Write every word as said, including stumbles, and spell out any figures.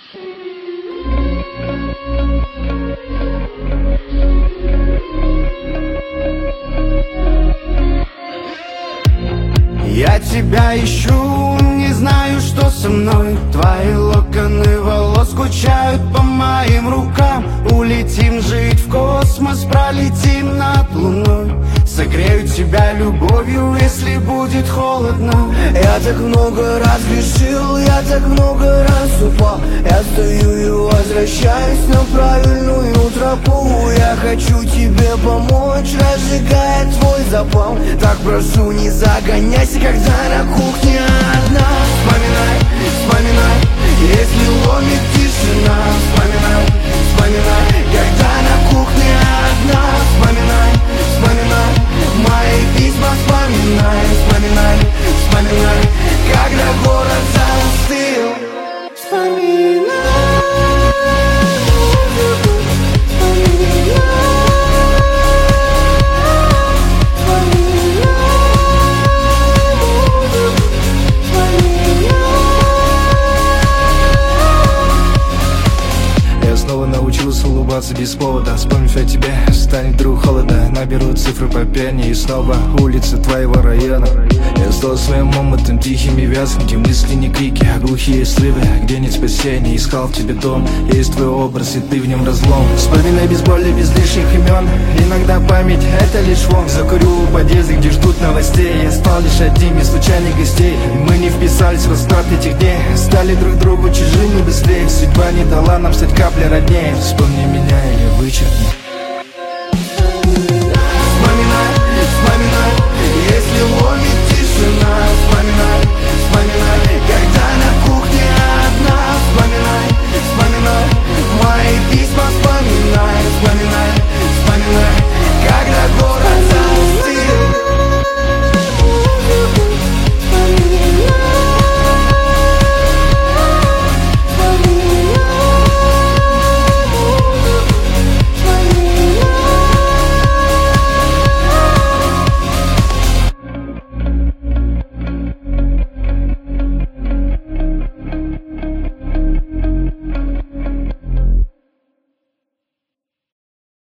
Я тебя ищу, не знаю, что со мной. Твои локоны волос скучают по моим рукам. Улетим жить в космос, пролетим над луной. Согрею тебя любовью, если будет холодно. Я так много раз грешил, я так много раз упал. Я стою и возвращаюсь на правильную тропу. Я хочу тебе помочь, разжигая твой запал. Так прошу, не загоняйся, когда на кухне одна. Вспоминай, вспоминай, если ломит тишина. Вспоминай, вспоминай, когда на кухне одна. Вспоминай, вспоминай, мои письма вспоминай. Вспоминай, вспоминай, когда город застыл. Вспоминай музыку, вспоминай, вспоминай музыку, вспоминай. Я снова научился улыбаться без повода. Вспомнив о тебе, станет вдруг холодно. Наберу цифры по пяни и снова улицы твоего района. Я стал своим омутом тихим и вязким, где мысли не крики, а глухие срывы, где нет спасения. Искал в тебе дом, есть твой образ, и ты в нем разлом. Вспоминай без боли, без лишних имен. Иногда память — это лишь вон. Закурю у подъезда, где ждут новостей. Я спал лишь одним из случайных гостей, и мы не вписались в расклад этих дней. Стали друг другу чужими быстрее. Судьба не дала нам стать каплей роднее. Вспомни меня или вычеркни.